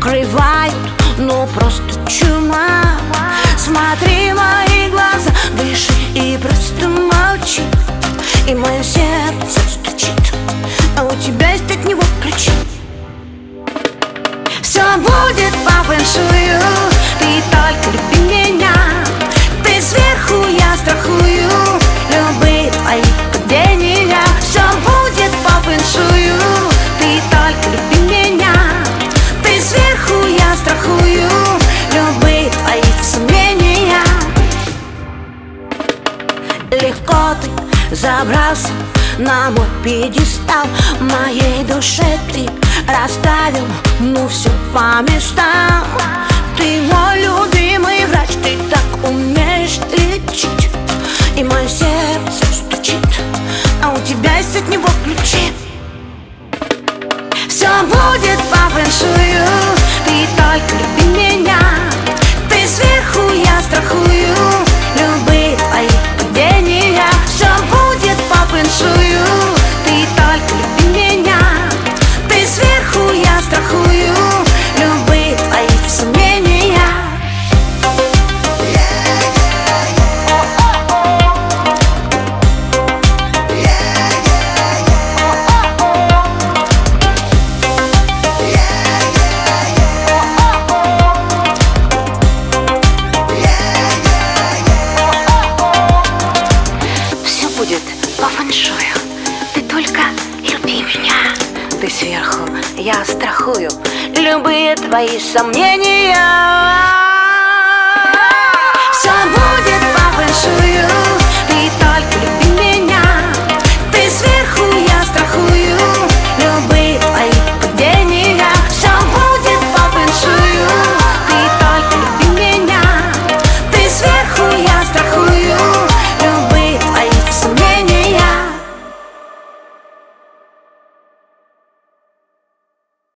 накрывает, ну просто чума. Смотри в мои глаза, дыши и просто молчи. И мое сердце стучит, а у тебя есть от него ключи. Все будет по фэншую, ты только люби меня. Ты сверху, я страхую любые твои падения. Все будет по фэншую, ты только люби меня. Ты сверху, я страхую любые твои сомнения. Легко ты забрался на мой пьедестал, в моей душе ты расставил, ну все по местам. Ты мой любимый врач, ты так умеешь лечить. И мое сердце стучит, а у тебя есть от него ключи. Все будет по фэншую, ты только люби меня. Ты сверху, я страхую любые твои падения. Все будет по фэншую, ты только люби меня. Ты сверху, я страхую любые твои сомнения. Все будет по фэншую, ты только люби меня. Ты сверху, я страхую любые твои сомнения. Все будет по фэншую,